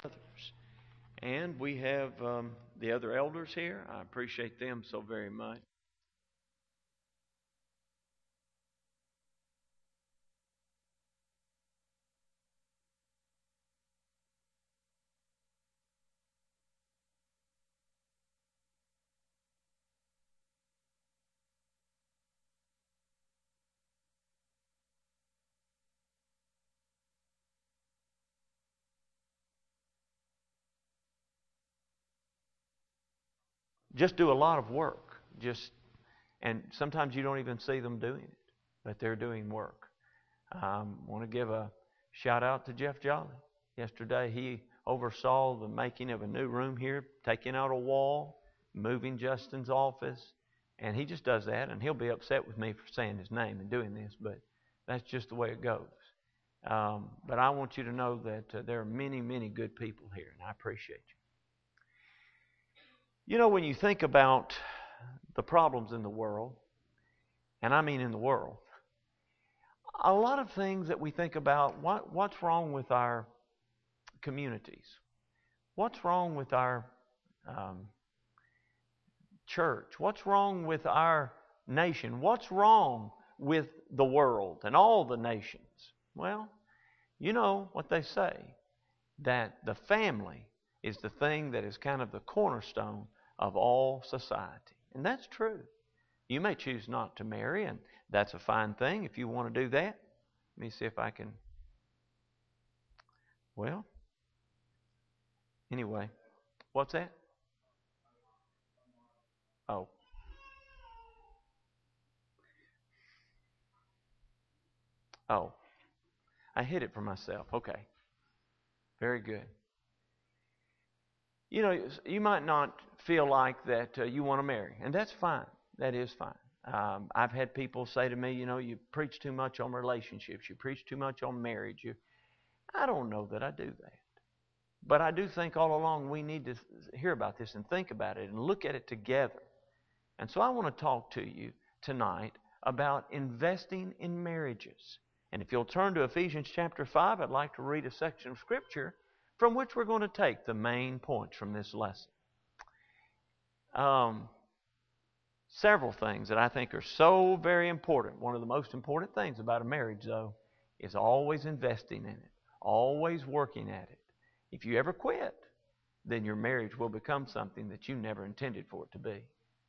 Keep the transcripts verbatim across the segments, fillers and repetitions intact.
And we have um, the other elders here. I appreciate them so very much. Just do a lot of work. Just and sometimes you don't even see them doing it, but they're doing work. I um, want to give a shout out to Jeff Jolly. Yesterday he oversaw the making of a new room here, taking out a wall, moving Justin's office, and he just does that, and he'll be upset with me for saying his name and doing this, but that's just the way it goes. Um, but I want you to know that uh, there are many, many good people here, and I appreciate you. You know, when you think about the problems in the world, and I mean in the world, a lot of things that we think about, what, what's wrong with our communities? What's wrong with our um, church? What's wrong with our nation? What's wrong with the world and all the nations? Well, you know what they say, that the family is the thing that is kind of the cornerstone of all society. And that's true. You may choose not to marry, and that's a fine thing if you want to do that. Let me see if I can. Well, anyway, what's that? Oh. Oh. I hid it for myself. Okay. Very good. You know, you might not feel like that uh, you want to marry, and that's fine. That is fine. Um, I've had people say to me, you know, you preach too much on relationships. You preach too much on marriage. You, I don't know that I do that. But I do think all along we need to hear about this and think about it and look at it together. And so I want to talk to you tonight about investing in marriages. And if you'll turn to Ephesians chapter five, I'd like to read a section of Scripture from which we're going to take the main points from this lesson. Um, several things that I think are so very important. One of the most important things about a marriage, though, is always investing in it, always working at it. If you ever quit, then your marriage will become something that you never intended for it to be.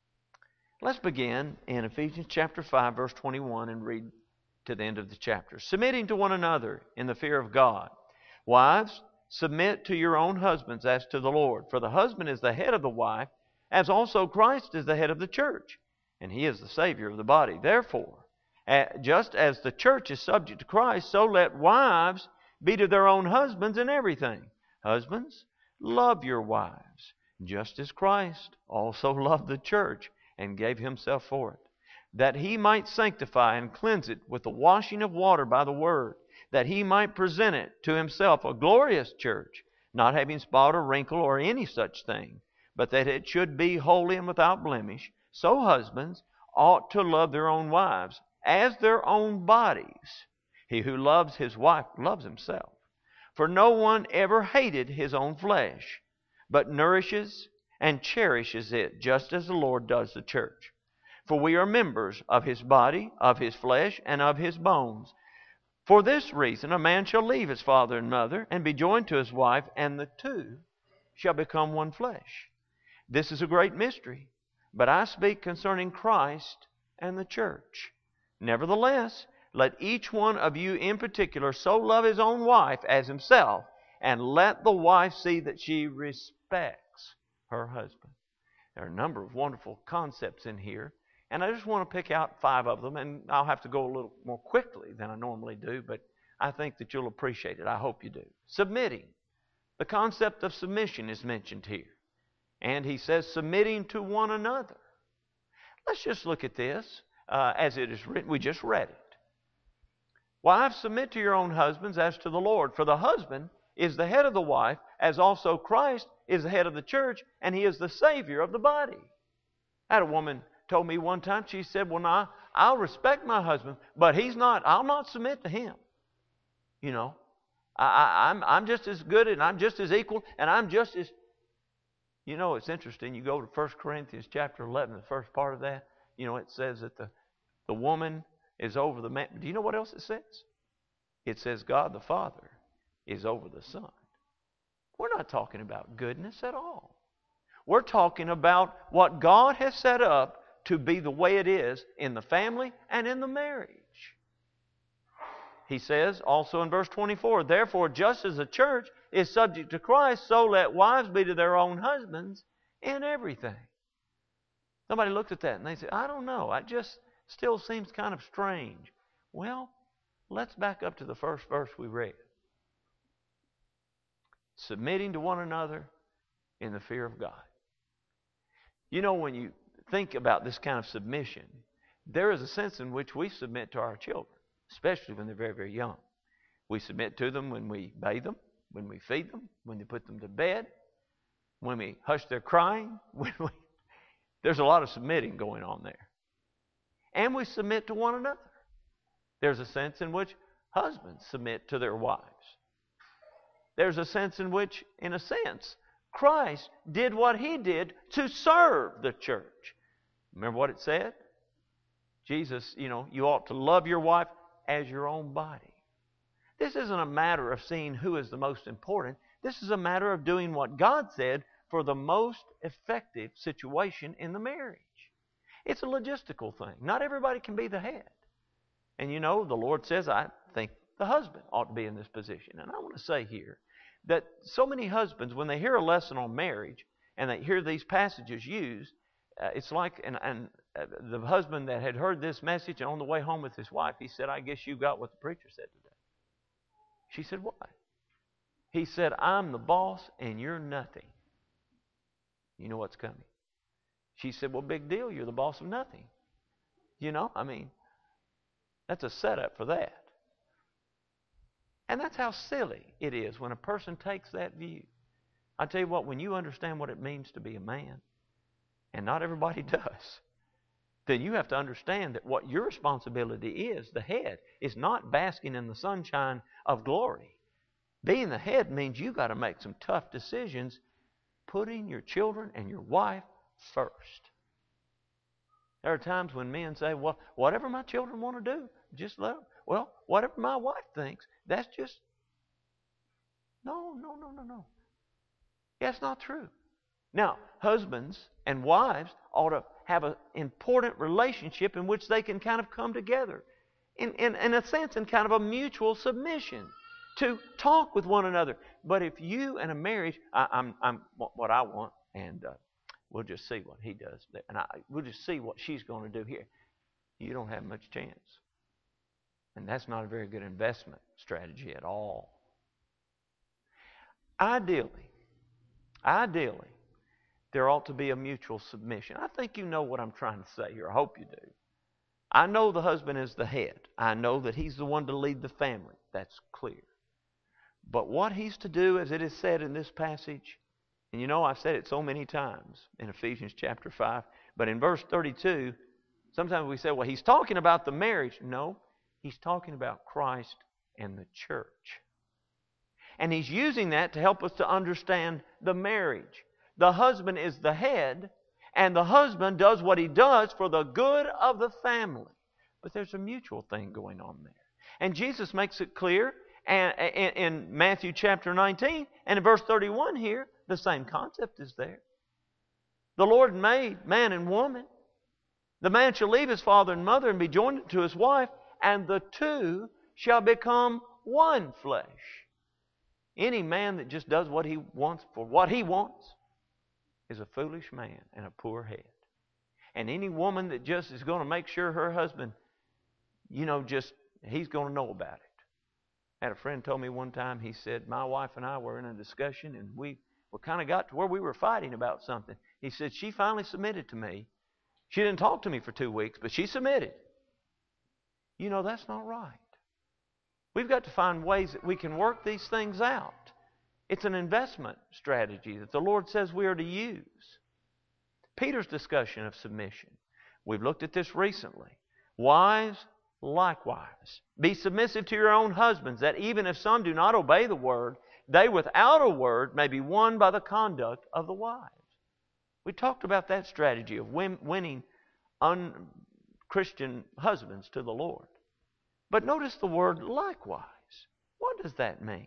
Let's begin in Ephesians chapter five, verse twenty-one, and read to the end of the chapter. Submitting to one another in the fear of God. Wives, submit to your own husbands as to the Lord. For the husband is the head of the wife, as also Christ is the head of the church, and He is the Savior of the body. Therefore, just as the church is subject to Christ, so let wives be to their own husbands in everything. Husbands, love your wives, just as Christ also loved the church and gave Himself for it, that He might sanctify and cleanse it with the washing of water by the Word, that He might present it to Himself a glorious church, not having spot or wrinkle or any such thing, but that it should be holy and without blemish. So husbands ought to love their own wives as their own bodies. He who loves his wife loves himself. For no one ever hated his own flesh, but nourishes and cherishes it, just as the Lord does the church. For we are members of His body, of His flesh, and of His bones. For this reason a man shall leave his father and mother, and be joined to his wife, and the two shall become one flesh. This is a great mystery, but I speak concerning Christ and the church. Nevertheless, let each one of you in particular so love his own wife as himself, and let the wife see that she respects her husband. There are a number of wonderful concepts in here, and I just want to pick out five of them, and I'll have to go a little more quickly than I normally do, but I think that you'll appreciate it. I hope you do. Submitting. The concept of submission is mentioned here. And he says submitting to one another. Let's just look at this uh, as it is written. We just read it. Wives, submit to your own husbands as to the Lord. For the husband is the head of the wife, as also Christ is the head of the church, and He is the Savior of the body. I had a woman told me one time, she said, well, now, I'll respect my husband, but he's not, I'll not submit to him. You know, I, I, I'm, I'm just as good and I'm just as equal and I'm just as... You know, it's interesting. You go to First Corinthians chapter eleven, the first part of that. You know, it says that the, the woman is over the man. Do you know what else it says? It says God the Father is over the Son. We're not talking about goodness at all. We're talking about what God has set up to be the way it is in the family and in the marriage. He says also in verse twenty-four, therefore, just as the church is subject to Christ, so let wives be to their own husbands in everything. Somebody looked at that and they said, I don't know, it just still seems kind of strange. Well, let's back up to the first verse we read. Submitting to one another in the fear of God. You know, when you think about this kind of submission, there is a sense in which we submit to our children, especially when they're very, very young. We submit to them when we bathe them, when we feed them, when we put them to bed, when we hush their crying. When we, there's a lot of submitting going on there. And we submit to one another. There's a sense in which husbands submit to their wives. There's a sense in which, in a sense, Christ did what He did to serve the church. Remember what it said? Jesus, you know, you ought to love your wife as your own body. This isn't a matter of seeing who is the most important. This is a matter of doing what God said for the most effective situation in the marriage. It's a logistical thing. Not everybody can be the head. And you know, the Lord says, I think the husband ought to be in this position. And I want to say here that so many husbands, when they hear a lesson on marriage and they hear these passages used, uh, it's like, and, and uh, the husband that had heard this message and on the way home with his wife, he said, I guess you got what the preacher said today. She said, what? He said, I'm the boss and you're nothing. You know what's coming? She said, well, big deal. You're the boss of nothing. You know, I mean, that's a setup for that. And that's how silly it is when a person takes that view. I tell you what, when you understand what it means to be a man, and not everybody does, then you have to understand that what your responsibility is, the head, is not basking in the sunshine of glory. Being the head means you got to make some tough decisions, putting your children and your wife first. There are times when men say, well, whatever my children want to do, just let them. Well, whatever my wife thinks, that's just... No, no, no, no, no. That's not true. Now, husbands and wives ought to have an important relationship in which they can kind of come together. In, in, in a sense, in kind of a mutual submission. To talk with one another. But if you and a marriage, I, I'm, I'm what I want, and uh, we'll just see what he does. And I, we'll just see what she's going to do here. You don't have much chance. And that's not a very good investment strategy at all. Ideally, ideally, there ought to be a mutual submission. I think you know what I'm trying to say here. I hope you do. I know the husband is the head. I know that he's the one to lead the family. That's clear. But what he's to do, as it is said in this passage, and you know I've said it so many times in Ephesians chapter five, but in verse thirty-two, sometimes we say, well, he's talking about the marriage. No, he's talking about Christ and the church. And he's using that to help us to understand the marriage. The husband is the head, and the husband does what he does for the good of the family. But there's a mutual thing going on there. And Jesus makes it clear and in Matthew chapter nineteen, and in verse thirty-one here, the same concept is there. The Lord made man and woman. The man shall leave his father and mother and be joined to his wife, and the two shall become one flesh. Any man that just does what he wants for what he wants is a foolish man and a poor head. And any woman that just is going to make sure her husband, you know, just, he's going to know about it. I had a friend told me one time, he said, my wife and I were in a discussion and we were kind of got to where we were fighting about something. He said, she finally submitted to me. She didn't talk to me for two weeks, but she submitted. You know, that's not right. We've got to find ways that we can work these things out. It's an investment strategy that the Lord says we are to use. Peter's discussion of submission. We've looked at this recently. Wives, likewise be submissive to your own husbands, that even if some do not obey the word, they without a word may be won by the conduct of the wives. We talked about that strategy of win- winning un-Christian husbands to the Lord. But notice the word likewise. What does that mean?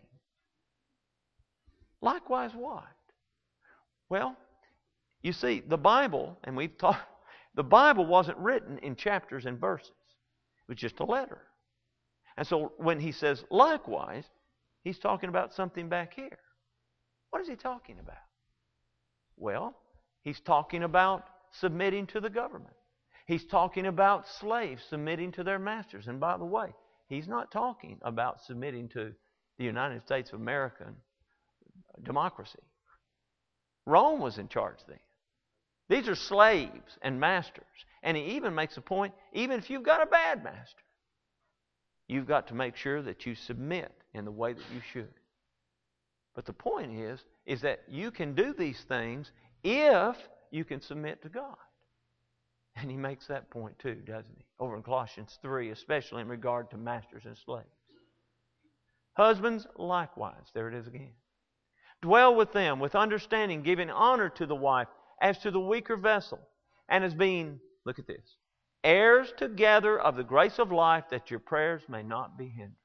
Likewise what? Well, you see, the Bible, and we've taught, the Bible wasn't written in chapters and verses. It was just a letter. And so when he says likewise, he's talking about something back here. What is he talking about? Well, he's talking about submitting to the government. He's talking about slaves submitting to their masters. And by the way, he's not talking about submitting to the United States of America democracy. Rome was in charge then. These are slaves and masters. And he even makes a point, even if you've got a bad master, you've got to make sure that you submit in the way that you should. But the point is, is that you can do these things if you can submit to God. And he makes that point too, doesn't he? Over in Colossians three, especially in regard to masters and slaves. Husbands, likewise, there it is again. Dwell with them with understanding, giving honor to the wife as to the weaker vessel, and as being, look at this, heirs together of the grace of life, that your prayers may not be hindered.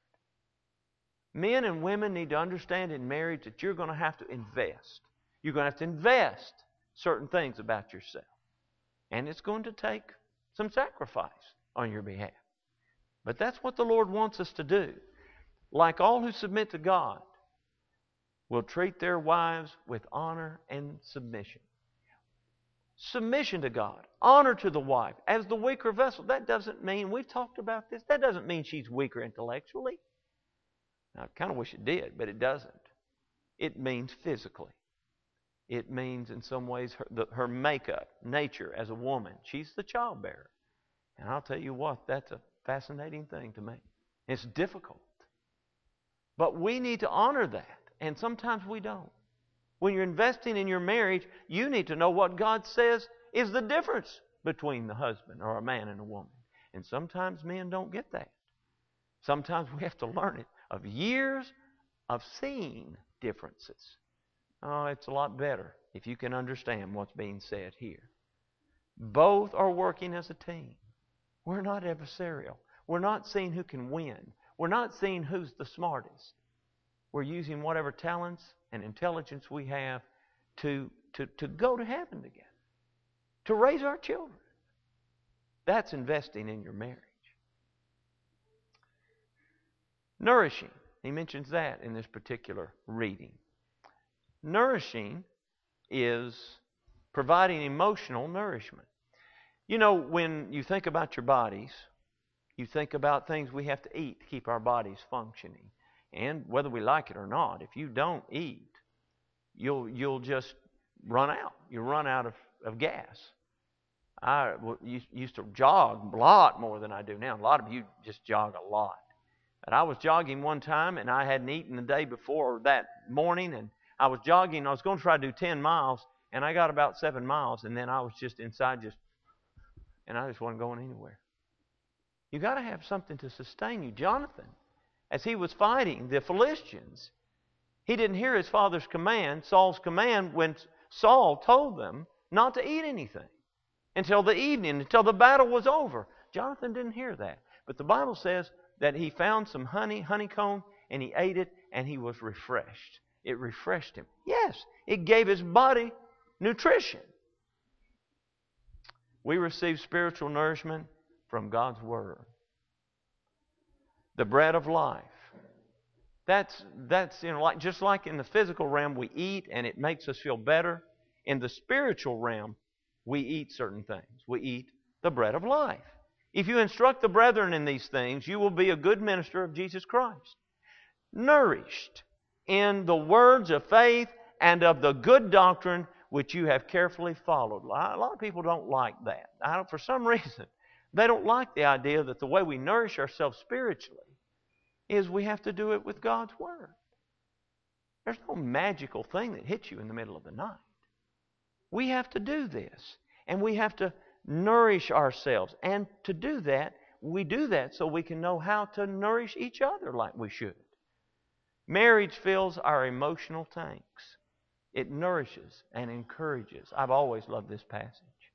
Men and women need to understand in marriage that you're going to have to invest. You're going to have to invest certain things about yourself. And it's going to take some sacrifice on your behalf. But that's what the Lord wants us to do. Like all who submit to God, will treat their wives with honor and submission. Submission to God, honor to the wife as the weaker vessel. That doesn't mean, we've talked about this, that doesn't mean she's weaker intellectually. Now, I kind of wish it did, but it doesn't. It means physically. It means in some ways her, the, her makeup, nature as a woman. She's the childbearer. And I'll tell you what, that's a fascinating thing to me. It's difficult. But we need to honor that. And sometimes we don't. When you're investing in your marriage, you need to know what God says is the difference between the husband or a man and a woman. And sometimes men don't get that. Sometimes we have to learn it of years of seeing differences. Oh, it's a lot better if you can understand what's being said here. Both are working as a team. We're not adversarial. We're not seeing who can win. We're not seeing who's the smartest. We're using whatever talents and intelligence we have to, to, to go to heaven together, to raise our children. That's investing in your marriage. Nourishing. He mentions that in this particular reading. Nourishing is providing emotional nourishment. You know, when you think about your bodies, you think about things we have to eat to keep our bodies functioning. And whether we like it or not, if you don't eat, you'll you'll just run out. You'll run out of, of gas. I used to jog a lot more than I do now. A lot of you just jog a lot. But I was jogging one time, and I hadn't eaten the day before that morning, and I was jogging. I was going to try to do ten miles, and I got about seven miles, and then I was just inside just, and I just wasn't going anywhere. You got to have something to sustain you. Jonathan, as he was fighting the Philistines, he didn't hear his father's command, Saul's command, when Saul told them not to eat anything until the evening, until the battle was over. Jonathan didn't hear that. But the Bible says that he found some honey, honeycomb, and he ate it, and he was refreshed. It refreshed him. Yes, it gave his body nutrition. We receive spiritual nourishment from God's Word. The bread of life. That's, that's you know, like, just like in the physical realm we eat and it makes us feel better. In the spiritual realm, we eat certain things. We eat the bread of life. If you instruct the brethren in these things, you will be a good minister of Jesus Christ. Nourished in the words of faith and of the good doctrine which you have carefully followed. A lot of people don't like that. I don't, for some reason, they don't like the idea that the way we nourish ourselves spiritually is we have to do it with God's Word. There's no magical thing that hits you in the middle of the night. We have to do this, and we have to nourish ourselves. And to do that, we do that so we can know how to nourish each other like we should. Marriage fills our emotional tanks. It nourishes and encourages. I've always loved this passage.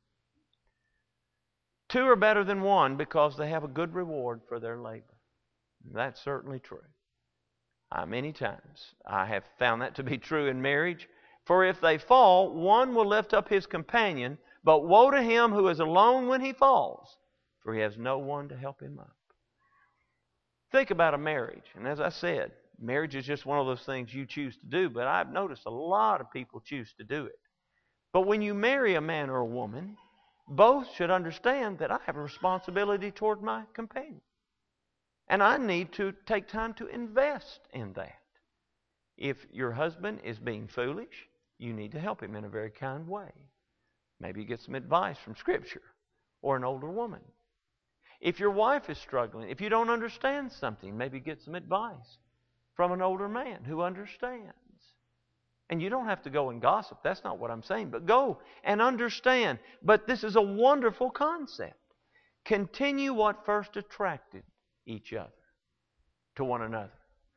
Two are better than one because they have a good reward for their labor. That's certainly true. Uh, many times I have found that to be true in marriage. For if they fall, one will lift up his companion, but woe to him who is alone when he falls, for he has no one to help him up. Think about a marriage. And as I said, marriage is just one of those things you choose to do, but I've noticed a lot of people choose to do it. But when you marry a man or a woman, both should understand that I have a responsibility toward my companion. And I need to take time to invest in that. If your husband is being foolish, you need to help him in a very kind way. Maybe get some advice from Scripture or an older woman. If your wife is struggling, if you don't understand something, maybe get some advice from an older man who understands. And you don't have to go and gossip. That's not what I'm saying. But go and understand. But this is a wonderful concept. Continue what first attracted each other to one another.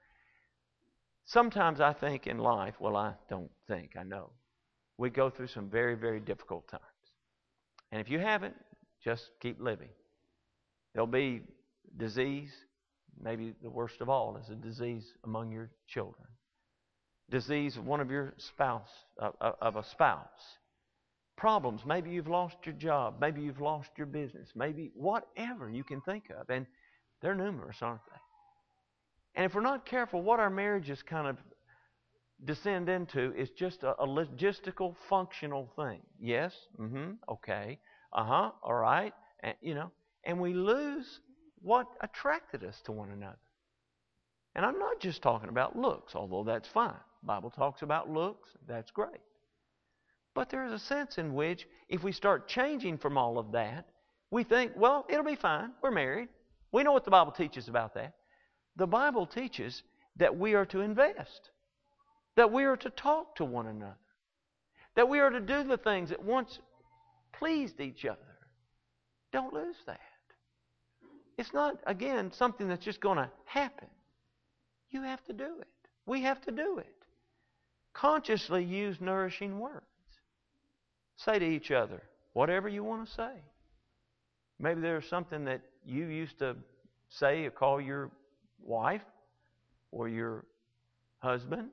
Sometimes I think in life, well, I don't think, I know, we go through some very, very difficult times. And if you haven't, just keep living. There'll be disease. Maybe the worst of all is a disease among your children. Disease of one of your spouse, of, of a spouse. Problems. Maybe you've lost your job. Maybe you've lost your business. Maybe whatever you can think of. And they're numerous, aren't they? And if we're not careful, what our marriages kind of descend into is just a, a logistical, functional thing. Yes, mm-hmm, okay, uh-huh, all right, and, you know, and we lose what attracted us to one another. And I'm not just talking about looks, although that's fine. The Bible talks about looks, that's great. But there is a sense in which if we start changing from all of that, we think, well, it'll be fine, we're married. We know what the Bible teaches about that. The Bible teaches that we are to invest, that we are to talk to one another, that we are to do the things that once pleased each other. Don't lose that. It's not, again, something that's just going to happen. You have to do it. We have to do it. Consciously use nourishing words. Say to each other whatever you want to say. Maybe there's something that you used to say or call your wife or your husband.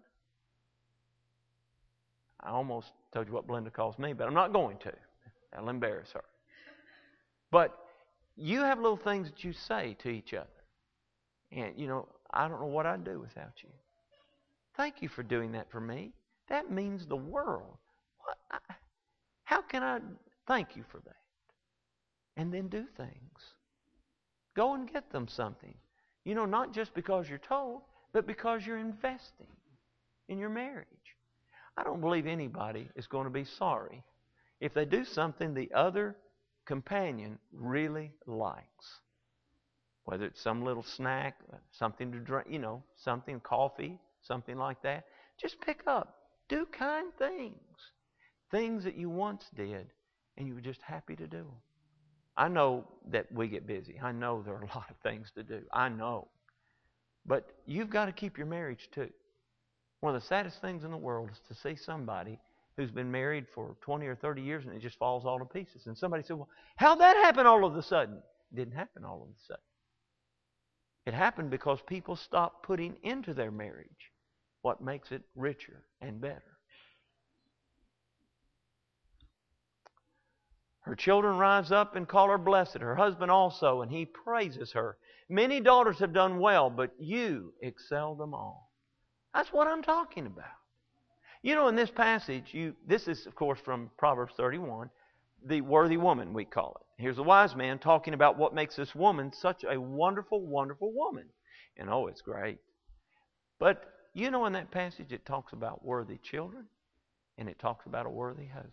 I almost told you what Belinda calls me, but I'm not going to. That'll embarrass her. But you have little things that you say to each other. And, you know, I don't know what I'd do without you. Thank you for doing that for me. That means the world. What? I, how can I thank you for that? And then do things. Go and get them something. You know, not just because you're told, but because you're investing in your marriage. I don't believe anybody is going to be sorry if they do something the other companion really likes. Whether it's some little snack, something to drink, you know, something, coffee, something like that. Just pick up. Do kind things. Things that you once did and you were just happy to do them. I know that we get busy. I know there are a lot of things to do. I know. But you've got to keep your marriage too. One of the saddest things in the world is to see somebody who's been married for twenty or thirty years and it just falls all to pieces. And somebody said, well, how'd that happen all of a sudden? It didn't happen all of a sudden. It happened because people stopped putting into their marriage what makes it richer and better. Her children rise up and call her blessed, her husband also, and he praises her. Many daughters have done well, but you excel them all. That's what I'm talking about. You know, in this passage, you this is, of course, from Proverbs thirty-one, the worthy woman, we call it. Here's a wise man talking about what makes this woman such a wonderful, wonderful woman. And oh, it's great. But, you know, in that passage, it talks about worthy children, and it talks about a worthy husband.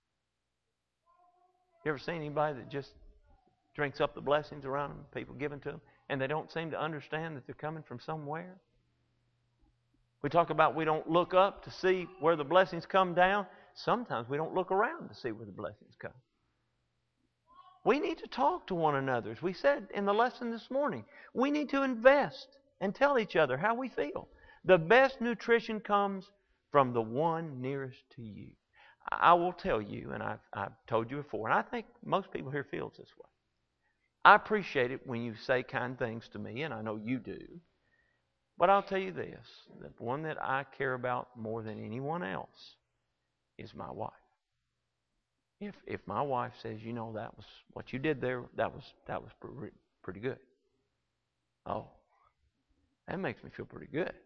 You ever seen anybody that just drinks up the blessings around them, people giving to them, and they don't seem to understand that they're coming from somewhere? We talk about we don't look up to see where the blessings come down. Sometimes we don't look around to see where the blessings come. We need to talk to one another. As we said in the lesson this morning, we need to invest and tell each other how we feel. The best nutrition comes from the one nearest to you. I will tell you, and I've, I've told you before, and I think most people here feel this way. I appreciate it when you say kind things to me, and I know you do. But I'll tell you this, the one that I care about more than anyone else is my wife. If if my wife says, you know, that was what you did there, that was that was pretty, pretty good. Oh, that makes me feel pretty good.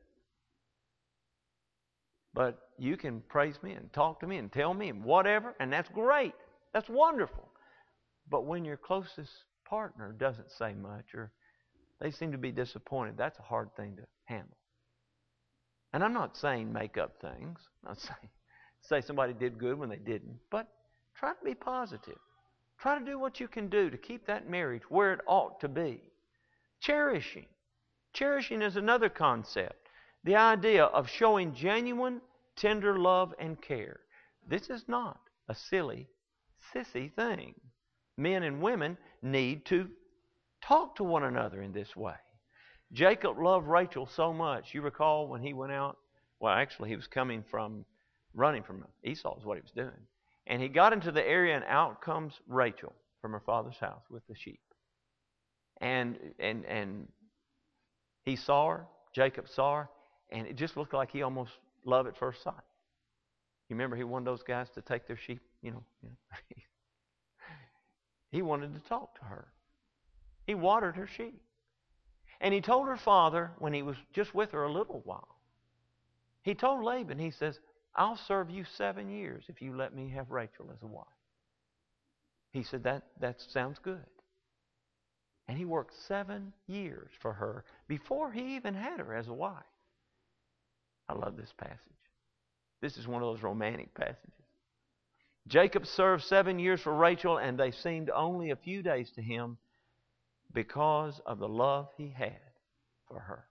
But you can praise me and talk to me and tell me and whatever, and that's great. That's wonderful. But when your closest partner doesn't say much or they seem to be disappointed, that's a hard thing to handle. And I'm not saying make up things. I'm not saying say somebody did good when they didn't. But try to be positive. Try to do what you can do to keep that marriage where it ought to be. Cherishing. Cherishing is another concept. The idea of showing genuine, tender love and care. This is not a silly, sissy thing. Men and women need to talk to one another in this way. Jacob loved Rachel so much. You recall when he went out, well, actually he was coming from, running from Esau is what he was doing. And he got into the area and out comes Rachel from her father's house with the sheep. And and and he saw her, Jacob saw her, and it just looked like he almost loved at first sight. You remember he wanted those guys to take their sheep, you know. You know. He wanted to talk to her. He watered her sheep. And he told her father, when he was just with her a little while, he told Laban, he says, I'll serve you seven years if you let me have Rachel as a wife. He said, that, that sounds good. And he worked seven years for her before he even had her as a wife. I love this passage. This is one of those romantic passages. Jacob served seven years for Rachel, and they seemed only a few days to him because of the love he had for her.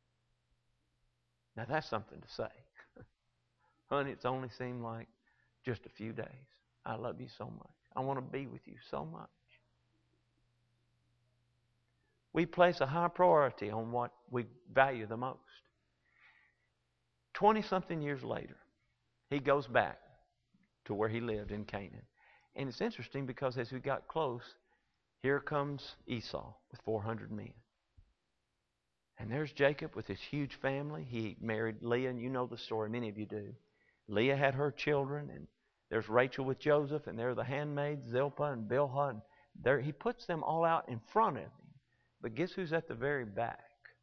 Now that's something to say. Honey, it's only seemed like just a few days. I love you so much. I want to be with you so much. We place a high priority on what we value the most. Twenty-something years later, he goes back to where he lived in Canaan. And it's interesting because as we got close, here comes Esau with four hundred men. And there's Jacob with his huge family. He married Leah, and you know the story. Many of you do. Leah had her children, and there's Rachel with Joseph, and there are the handmaids, Zilpah and Bilhah. And there, he puts them all out in front of him. But guess who's at the very back?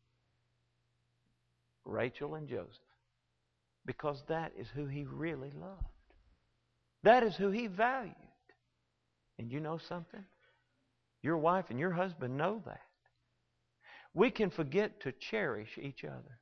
Rachel and Joseph. Because that is who he really loved. That is who he valued. And you know something? Your wife and your husband know that. We can forget to cherish each other.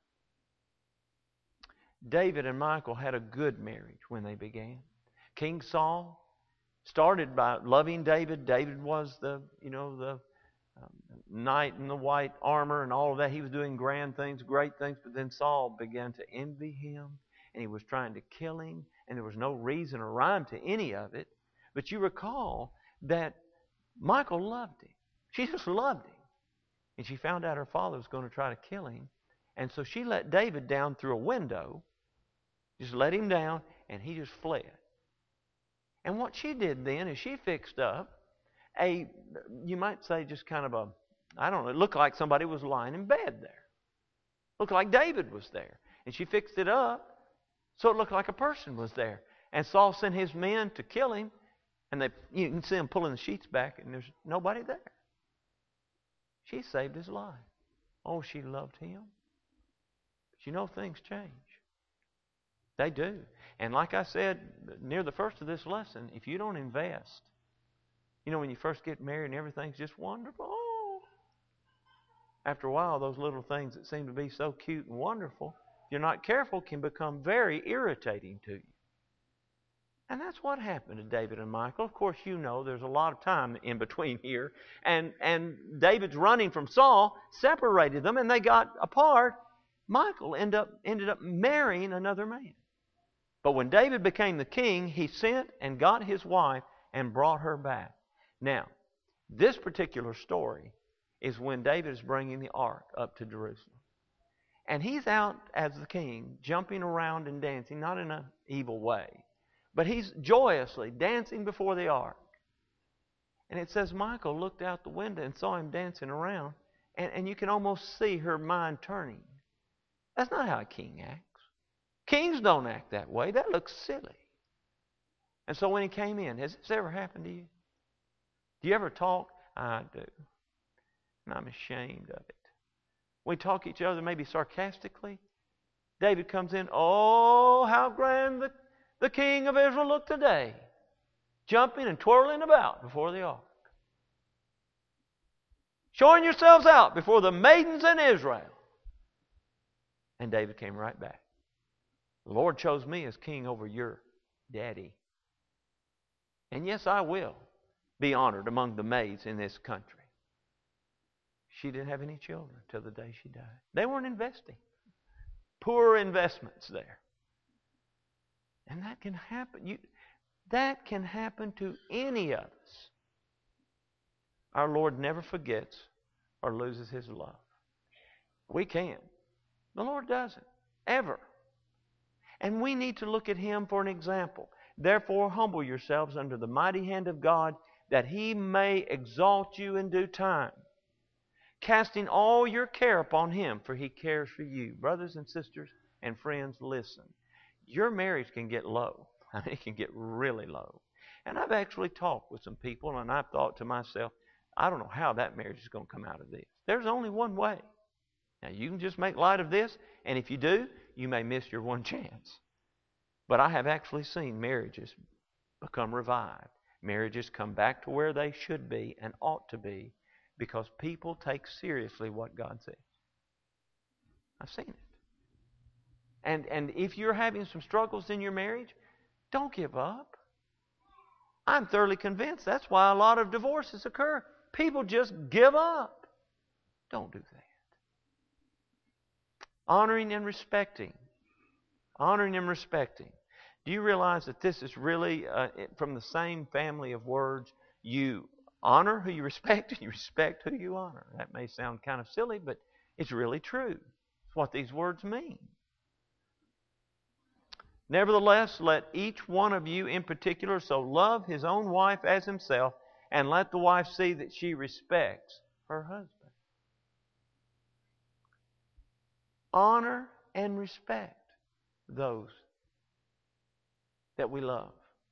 David and Michal had a good marriage when they began. King Saul started by loving David. David was the, you know, the um, knight in the white armor and all of that. He was doing grand things, great things. But then Saul began to envy him, and he was trying to kill him, and there was no reason or rhyme to any of it. But you recall that Michal loved him. She just loved him. And she found out her father was going to try to kill him. And so she let David down through a window, just let him down, and he just fled. And what she did then is she fixed up a, you might say just kind of a, I don't know, it looked like somebody was lying in bed there. It looked like David was there. And she fixed it up so it looked like a person was there. And Saul sent his men to kill him, and they, you can see them pulling the sheets back, and there's nobody there. She saved his life. Oh, she loved him. But you know, things change. They do. And like I said near the first of this lesson, if you don't invest, you know, when you first get married and everything's just wonderful, oh, after a while, those little things that seem to be so cute and wonderful, if you're not careful, can become very irritating to you. And that's what happened to David and Michal. Of course, you know there's a lot of time in between here. And, and David's running from Saul separated them, and they got apart. Michal ended up, ended up marrying another man. But when David became the king, he sent and got his wife and brought her back. Now, This particular story is when David is bringing the ark up to Jerusalem. And he's out as the king, jumping around and dancing, not in an evil way, but he's joyously dancing before the ark. And it says Michal looked out the window and saw him dancing around, and, and you can almost see her mind turning. That's not how a king acts. Kings don't act that way. That looks silly. And so when he came in, has this ever happened to you? Do you ever talk? I do. And I'm ashamed of it. We talk to each other maybe sarcastically. David comes in, oh, how grand the, the king of Israel looked today. Jumping and twirling about before the ark. Showing yourselves out before the maidens in Israel. And David came right back. The Lord chose me as king over your daddy. And yes, I will be honored among the maids in this country. She didn't have any children till the day she died. They weren't investing. Poor investments there. And that can happen. You, that can happen to any of us. Our Lord never forgets or loses His love. We can. The Lord doesn't. Ever. And we need to look at Him for an example. Therefore, humble yourselves under the mighty hand of God, that He may exalt you in due time. Casting all your care upon Him, for He cares for you. Brothers and sisters and friends, listen. Your marriage can get low. I mean, it can get really low. And I've actually talked with some people, and I've thought to myself, I don't know how that marriage is going to come out of this. There's only one way. Now, you can just make light of this, and if you do, you may miss your one chance. But I have actually seen marriages become revived. Marriages come back to where they should be and ought to be, because people take seriously what God says. I've seen it. And, and if you're having some struggles in your marriage, don't give up. I'm thoroughly convinced that's why a lot of divorces occur. People just give up. Don't do that. Honoring and respecting. Honoring and respecting. Do you realize that this is really uh, from the same family of words? You honor who you respect, and you respect who you honor. That may sound kind of silly, but it's really true. It's what these words mean. Nevertheless, let each one of you in particular so love his own wife as himself, and let the wife see that she respects her husband. Honor and respect those that we love.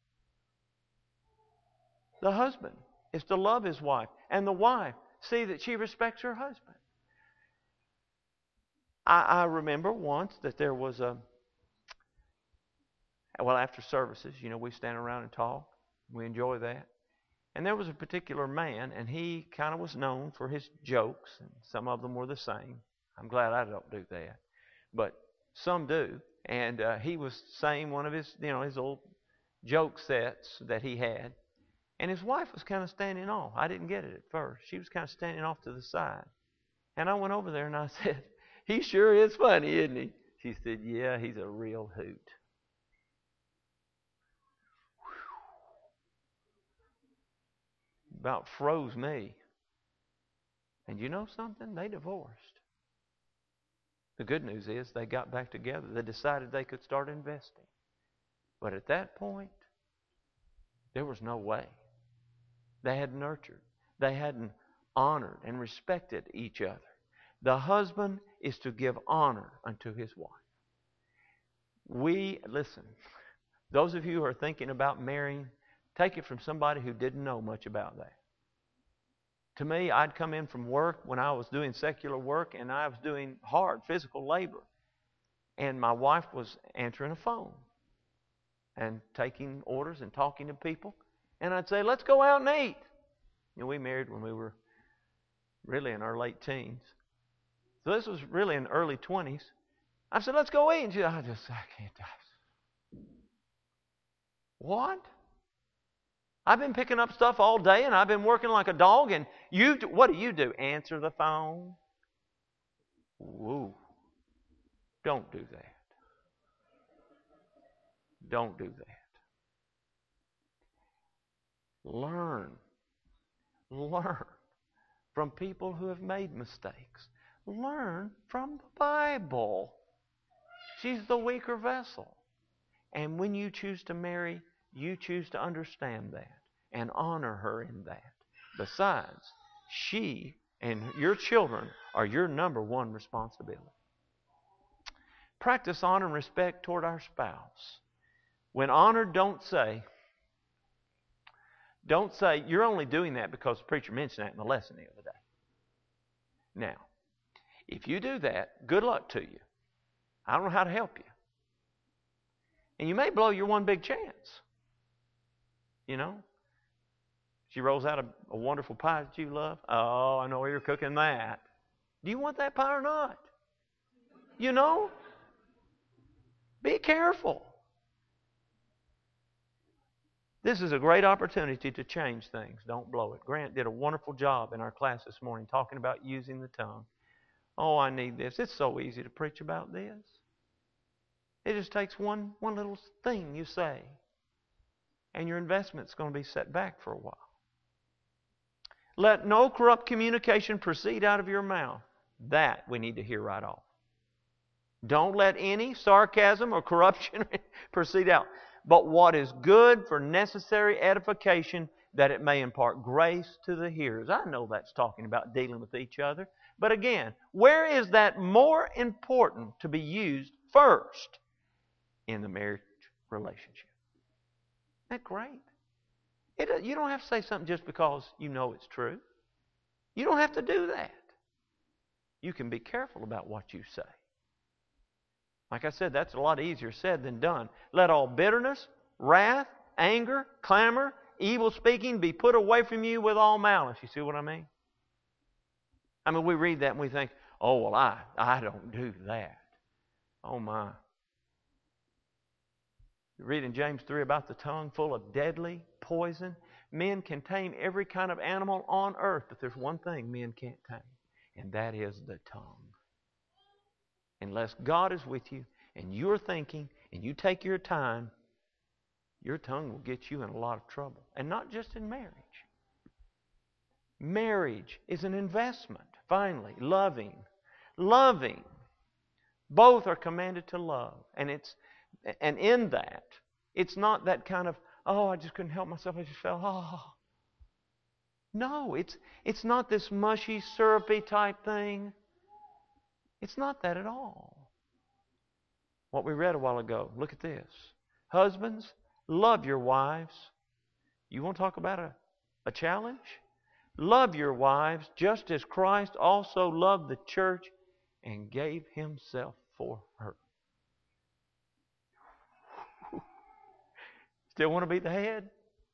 The husband is to love his wife, and the wife see that she respects her husband. I, I remember once that there was a, well, after services, you know, we stand around and talk. We enjoy that. And there was a particular man, and he kind of was known for his jokes, and some of them were the same. I'm glad I don't do that. But some do. And uh, he was saying one of his, you know, his old joke sets that he had. And his wife was kind of standing off. I didn't get it at first. She was kind of standing off to the side. And I went over there and I said, he sure is funny, isn't he? She said, yeah, he's a real hoot. Whew. About froze me. And you know something? They divorced. The good news is they got back together. They decided they could start investing. But at that point, there was no way. They had nurtured. They hadn't honored and respected each other. The husband is to give honor unto his wife. We, listen, those of you who are thinking about marrying, take it from somebody who didn't know much about that. To me, I'd come in from work when I was doing secular work, and I was doing hard physical labor. And my wife was answering a phone and taking orders and talking to people. And I'd say, let's go out and eat. You know, we married when we were really in our late teens. So this was really in the early twenties. I said, let's go eat. And she said, I just, I can't. What? I've been picking up stuff all day, and I've been working like a dog, and you, do, what do you do? Answer the phone? Woo. Don't do that. Don't do that. Learn. Learn from people who have made mistakes. Learn from the Bible. She's the weaker vessel. And when you choose to marry, you choose to understand that and honor her in that. Besides, she and your children are your number one responsibility. Practice honor and respect toward our spouse. When honored, don't say, don't say, you're only doing that because the preacher mentioned that in the lesson the other day. Now, if you do that, good luck to you. I don't know how to help you. And you may blow your one big chance. You know? She rolls out a, a wonderful pie that you love. Oh, I know where you're cooking that. Do you want that pie or not? You know? Be careful. This is a great opportunity to change things. Don't blow it. Grant did a wonderful job in our class this morning talking about using the tongue. Oh, I need this. It's so easy to preach about this. It just takes one, one little thing you say, and your investment's going to be set back for a while. Let no corrupt communication proceed out of your mouth. That we need to hear right off. Don't let any sarcasm or corruption proceed out. But what is good for necessary edification, that it may impart grace to the hearers. I know that's talking about dealing with each other. But again, where is that more important to be used first? In the marriage relationship. Isn't that great? It, you don't have to say something just because you know it's true. You don't have to do that. You can be careful about what you say. Like I said, that's a lot easier said than done. Let all bitterness, wrath, anger, clamor, evil speaking be put away from you with all malice. You see what I mean? I mean, we read that and we think, oh, well, I, I don't do that. Oh, my. You read in James three about the tongue full of deadly poison. Men can tame every kind of animal on earth, but there's one thing men can't tame, and that is the tongue. Unless God is with you and you're thinking and you take your time, your tongue will get you in a lot of trouble. And not just in marriage. Marriage is an investment. Finally, loving. Loving. Both are commanded to love. And it's and in that, it's not that kind of, oh, I just couldn't help myself. I just felt, oh. No, it's it's not this mushy, syrupy type thing. It's not that at all. What we read a while ago, look at this. Husbands, love your wives. You want to talk about a, a challenge? Love your wives just as Christ also loved the church and gave Himself for her. Still want to be the head?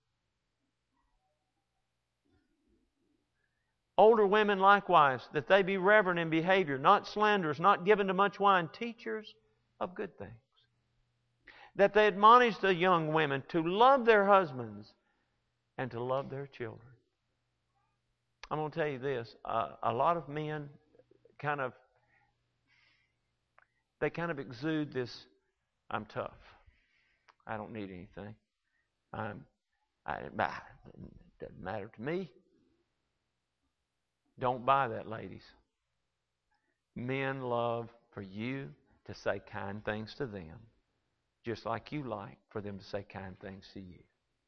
Older women likewise, that they be reverent in behavior, not slanderers, not given to much wine, teachers of good things. That they admonish the young women to love their husbands and to love their children. I'm going to tell you this, uh, a lot of men kind of, they kind of exude this, I'm tough. I don't need anything. I'm, I, it doesn't matter to me. Don't buy that, ladies. Men love for you to say kind things to them, just like you like for them to say kind things to you.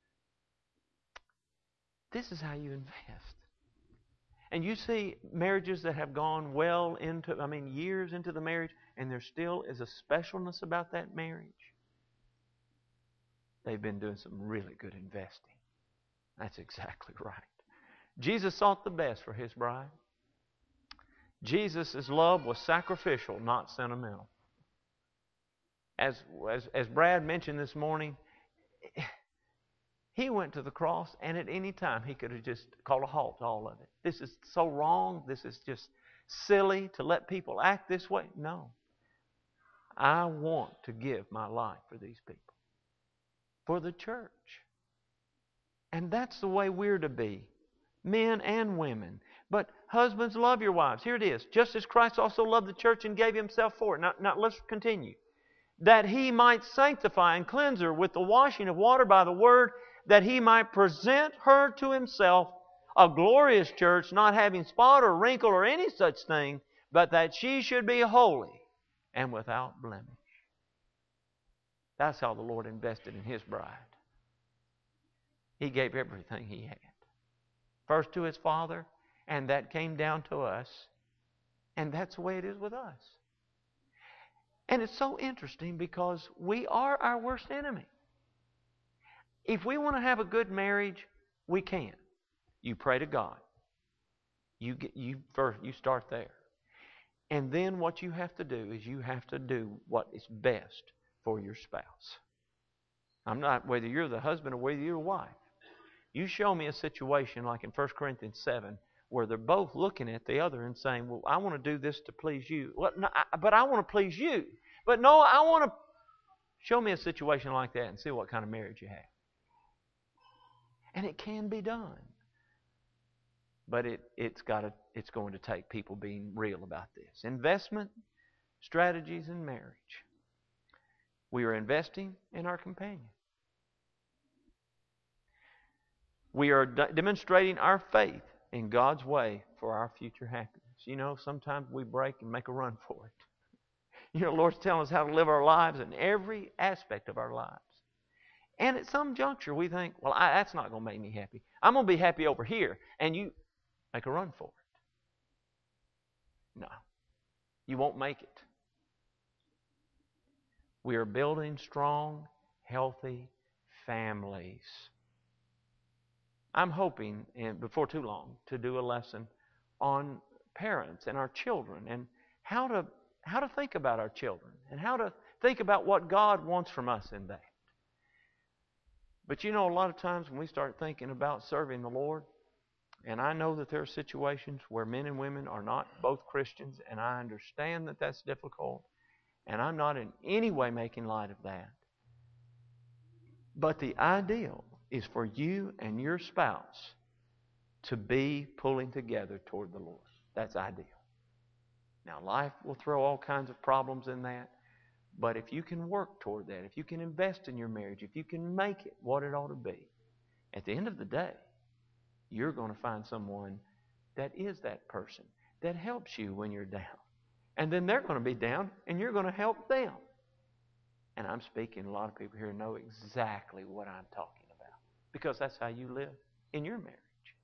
This is how you invest. And you see marriages that have gone well into, I mean, years into the marriage, and there still is a specialness about that marriage. They've been doing some really good investing. That's exactly right. Jesus sought the best for His bride. Jesus' love was sacrificial, not sentimental. As, as, as Brad mentioned this morning, He went to the cross, and at any time He could have just called a halt to all of it. This is so wrong. This is just silly to let people act this way. No. I want to give my life for these people, for the church. And that's the way we're to be, men and women. But husbands, love your wives. Here it is. Just as Christ also loved the church and gave Himself for it. Now, now let's continue. That He might sanctify and cleanse her with the washing of water by the Word, that He might present her to Himself a glorious church, not having spot or wrinkle or any such thing, but that she should be holy and without blemish. That's how the Lord invested in His bride. He gave everything He had. First to His Father, and that came down to us. And that's the way it is with us. And it's so interesting because we are our worst enemy. If we want to have a good marriage, we can. You pray to God. You get, you first you start there. And then what you have to do is you have to do what is best for your spouse. I'm not, whether you're the husband or whether you're the wife. You show me a situation like in First Corinthians seven where they're both looking at the other and saying, well, I want to do this to please you. Well, no, I, but I want to please you. But no, I want to... Show me a situation like that and see what kind of marriage you have. And it can be done. But it, it's got to, it's going to take people being real about this. Investment strategies in marriage. We are investing in our companion. We are de- demonstrating our faith in God's way for our future happiness. You know, sometimes we break and make a run for it. You know, the Lord's telling us how to live our lives in every aspect of our lives. And at some juncture, we think, well, I, that's not going to make me happy. I'm going to be happy over here. And you make a run for it. No. You won't make it. We are building strong, healthy families. I'm hoping, and before too long, to do a lesson on parents and our children and how to how to think about our children and how to think about what God wants from us in that. But you know, a lot of times when we start thinking about serving the Lord, and I know that there are situations where men and women are not both Christians, and I understand that that's difficult, and I'm not in any way making light of that. But the ideal is for you and your spouse to be pulling together toward the Lord. That's ideal. Now, life will throw all kinds of problems in that, but if you can work toward that, if you can invest in your marriage, if you can make it what it ought to be, at the end of the day, you're going to find someone that is that person, that helps you when you're down. And then they're going to be down, and you're going to help them. And I'm speaking, a lot of people here know exactly what I'm talking about, because that's how you live in your marriage.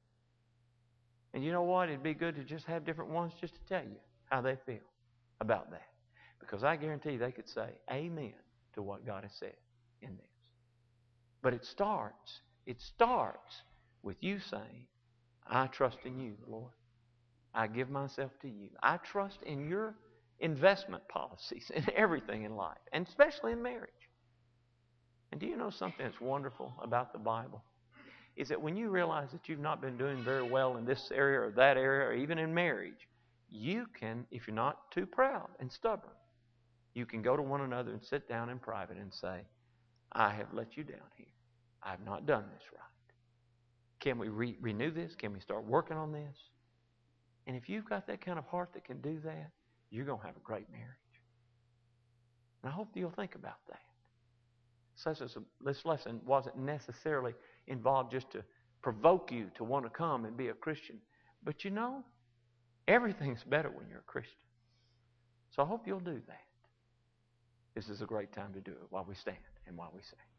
And you know what? It'd be good to just have different ones just to tell you how they feel about that. Because I guarantee they could say amen to what God has said in this. But it starts, it starts with you saying, I trust in you, Lord. I give myself to you. I trust in your investment policies in everything in life, and especially in marriage. And do you know something that's wonderful about the Bible? Is that when you realize that you've not been doing very well in this area or that area or even in marriage, you can, if you're not too proud and stubborn, you can go to one another and sit down in private and say, I have let you down here. I have not done this right. Can we re- renew this? Can we start working on this? And if you've got that kind of heart that can do that, you're going to have a great marriage. And I hope you'll think about that. Such as a, this lesson wasn't necessarily involved just to provoke you to want to come and be a Christian. But you know, everything's better when you're a Christian. So I hope you'll do that. This is a great time to do it while we stand and while we sing.